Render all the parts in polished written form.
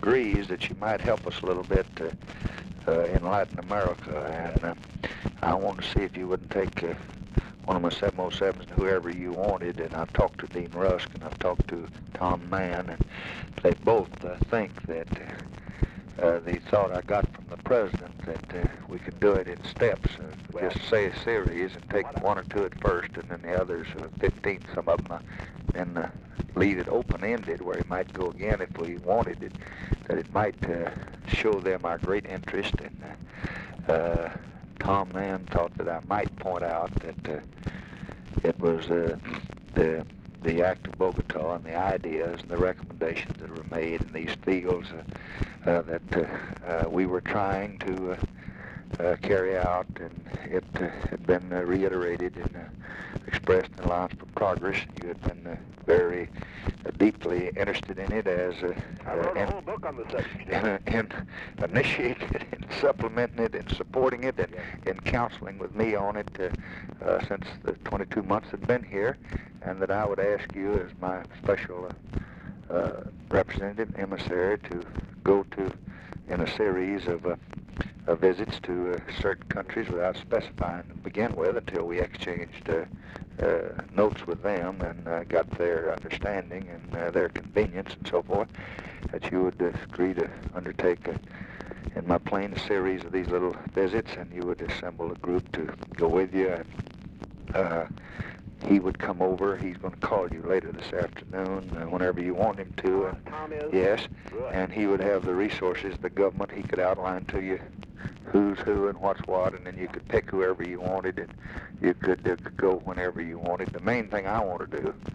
agrees that you might help us a little bit in Latin America, and I want to see if you wouldn't take one of my 707s and whoever you wanted. And I've talked to Dean Rusk and I've talked to Tom Mann, and they both think that the thought I got from the president that we could do it in steps, just say a series and take one or two at first, and then the others, 15, some of them, and leave it open-ended where he might go again if we wanted it, that it might show them our great interest. And Tom Mann thought that I might point out that it was the act of Bogota and the ideas and the recommendations that were made in these fields that we were trying to carry out, and it had been reiterated and expressed in Alliance for Progress. You had been very deeply interested in it as I wrote a whole book on the subject. and initiating it and supplementing it and supporting it and counseling with me on it since the 22 months had been here, and that I would ask you as my special representative, emissary, to go to in a series of visits to certain countries without specifying to begin with, until we exchanged notes with them and got their understanding and their convenience and so forth, that you would agree to undertake in my plane a series of these little visits, and you would assemble a group to go with you. And he would come over. He's going to call you later this afternoon, whenever you want him to. And, Tom is? yes, Good. and he would have the resources, the government. He could outline to you who's who and what's what, and then you could pick whoever you wanted, and you could go whenever you wanted. The main thing I want to do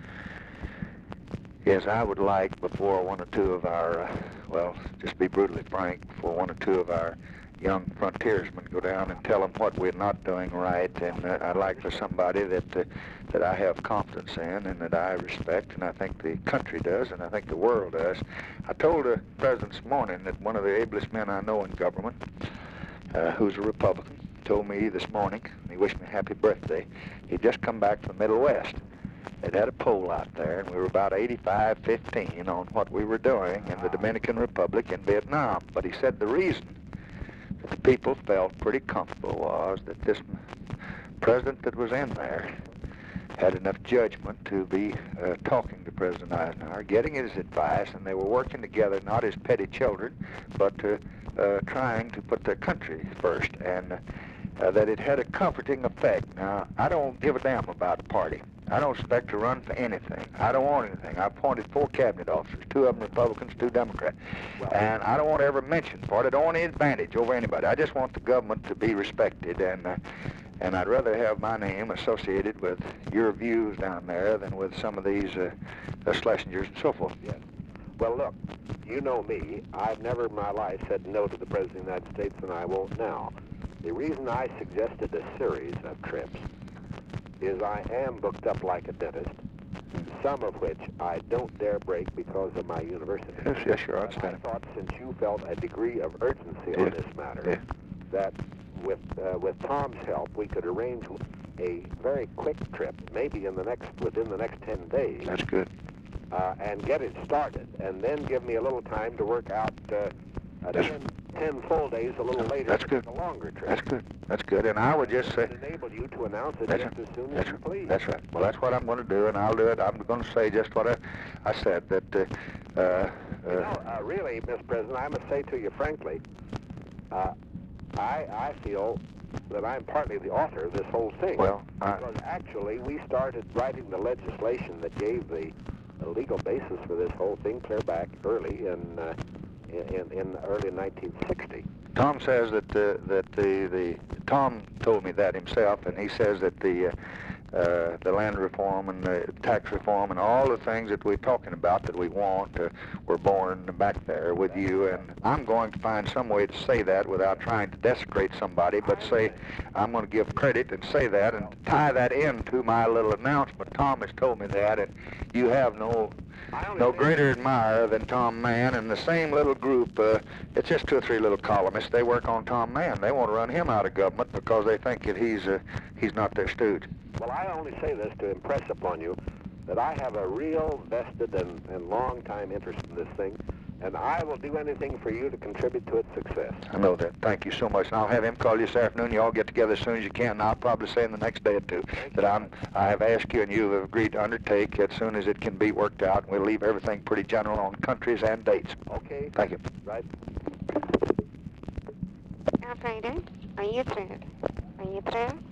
is I would like, before one or two of our, well, just be brutally frank, before one or two of our young frontiersmen go down and tell them what we're not doing right, and I'd like for somebody that I have confidence in and that I respect, and I think the country does, and I think the world does. I told the president this morning that one of the ablest men I know in government, who's a Republican, told me this morning, and he wished me a happy birthday. He'd just come back from the Middle West. They'd had a poll out there, and we were about 85-15 on what we were doing in the Dominican Republic and Vietnam. But he said the reason that the people felt pretty comfortable was that this president that was in there had enough judgment to be talking to President Eisenhower, getting his advice, and they were working together not as petty children, but trying to put their country first, and that it had a comforting effect. Now, I don't give a damn about a party. I don't expect to run for anything. I don't want anything. I appointed 4 cabinet officers, 2 of them Republicans, 2 Democrats. And I don't want to ever mention party. I don't want any advantage over anybody. I just want the government to be respected, and I'd rather have my name associated with your views down there than with some of these Schlesingers and so forth. Yes. Well, look, you know me. I've never in my life said no to the President of the United States, and I won't now. The reason I suggested a series of trips is I am booked up like a dentist, some of which I don't dare break because of my university. Yes, sure, I understand. I thought, since you felt a degree of urgency on this matter, that with Tom's help, we could arrange a very quick trip, maybe within the next 10 days. That's good. And get it started, and then give me a little time to work out 10 full days a little later. That's good. A longer trip. That's good. That's good. And I would just say, enable you to announce it that's just as soon as you please. That's right. Well, that's what I'm going to do, and I'll do it. I'm going to say just what I said, that really, Mr. President, I must say to you frankly, I feel that I'm partly the author of this whole thing. Well, because actually we started writing the legislation that gave the legal basis for this whole thing clear back early in early 1960. Tom says that Tom told me that himself, and he says that the land reform and the tax reform and all the things that we're talking about that we want were born back there with you. And I'm going to find some way to say that without trying to desecrate somebody, but say I'm going to give credit and say that and tie that into my little announcement. Tom has told me that, and you have no greater admirer than Tom Mann. And the same little group, it's just 2 or 3 little columnists. They work on Tom Mann. They want to run him out of government because they think that he's not their stooge. Well, I only say this to impress upon you that I have a real vested and long-time interest in this thing, and I will do anything for you to contribute to its success. I know that. Thank you so much. And I'll have him call you this afternoon. You all get together as soon as you can. And I'll probably say in the next day or two that I have asked you and you have agreed to undertake as soon as it can be worked out. And we'll leave everything pretty general on countries and dates. Okay. Thank you. Right. Operator, are you through? Are you through?